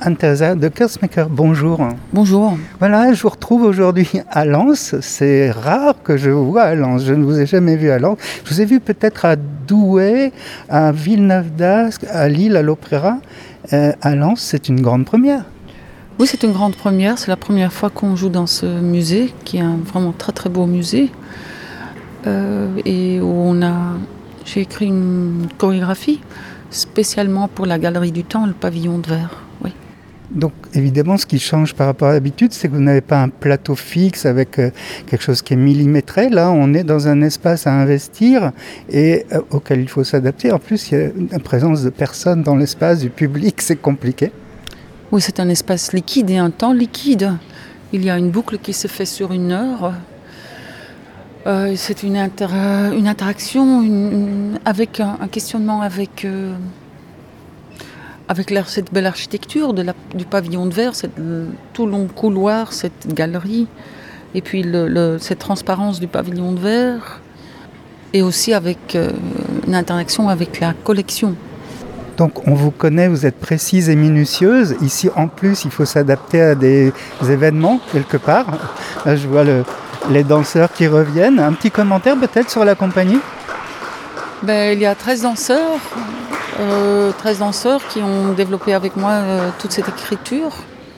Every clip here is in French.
Anne-Thérèse de Kersmaker, bonjour. Bonjour. Voilà, je vous retrouve aujourd'hui à Lens. C'est rare que je vous vois à Lens. Je ne vous ai jamais vu à Lens. Je vous ai vu peut-être à Douai, à Villeneuve-d'Ascq, à Lille, à l'Opéra. À Lens, c'est une grande première. Oui, c'est une grande première. C'est la première fois qu'on joue dans ce musée, qui est un vraiment très très beau musée. Et où j'ai écrit une chorégraphie spécialement pour la Galerie du Temps, le pavillon de verre. Oui. Donc évidemment, ce qui change par rapport à l'habitude, c'est que vous n'avez pas un plateau fixe avec quelque chose qui est millimétré. Là, on est dans un espace à investir et auquel il faut s'adapter. En plus, il y a la présence de personnes dans l'espace, du public, c'est compliqué. Oui, c'est un espace liquide et un temps liquide. Il y a une boucle qui se fait sur 1 heure. C'est une interaction avec un questionnement avec cette belle architecture du pavillon de verre, tout long couloir, cette galerie, et puis cette transparence du pavillon de verre, et aussi avec une interaction avec la collection. Donc on vous connaît, vous êtes précise et minutieuse. Ici en plus, il faut s'adapter à des événements quelque part. Là, je vois les danseurs qui reviennent. Un petit commentaire peut-être sur la compagnie ? Il y a 13 danseurs. 13 danseurs qui ont développé avec moi toute cette écriture.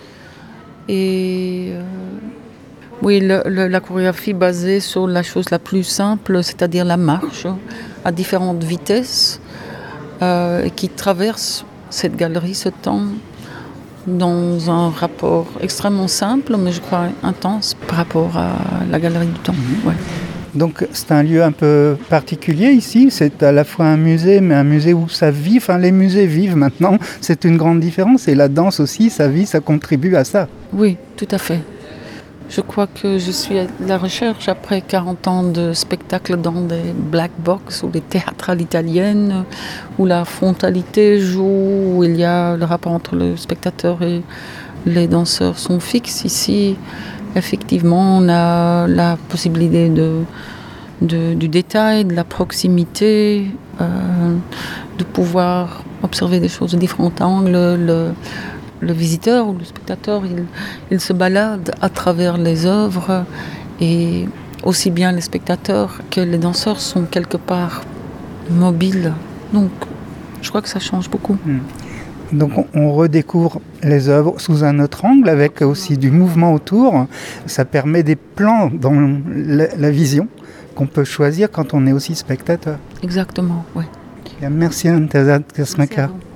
Et oui, la chorégraphie basée sur la chose la plus simple, c'est-à-dire la marche à différentes vitesses, qui traverse cette galerie, ce temps, dans un rapport extrêmement simple, mais je crois intense par rapport à la Galerie du Temps. Ouais. Donc c'est un lieu un peu particulier ici, c'est à la fois un musée, mais un musée où ça vit, enfin les musées vivent maintenant, c'est une grande différence, et la danse aussi, ça vit, ça contribue à ça. Oui, tout à fait. Je crois que je suis à la recherche, après 40 ans de spectacles dans des black box ou des théâtrales italiennes, où la frontalité joue, où il y a le rapport entre le spectateur et les danseurs sont fixes. Ici, effectivement, on a la possibilité du détail, de la proximité, de pouvoir observer des choses de différents angles. Le visiteur ou le spectateur, il se balade à travers les œuvres, et aussi bien les spectateurs que les danseurs sont quelque part mobiles. Donc, je crois que ça change beaucoup. Donc on redécouvre les œuvres sous un autre angle, avec aussi du mouvement autour. Ça permet des plans dans la vision qu'on peut choisir quand on est aussi spectateur. Exactement, oui. Merci Anne-Thérèse de Kersmaker.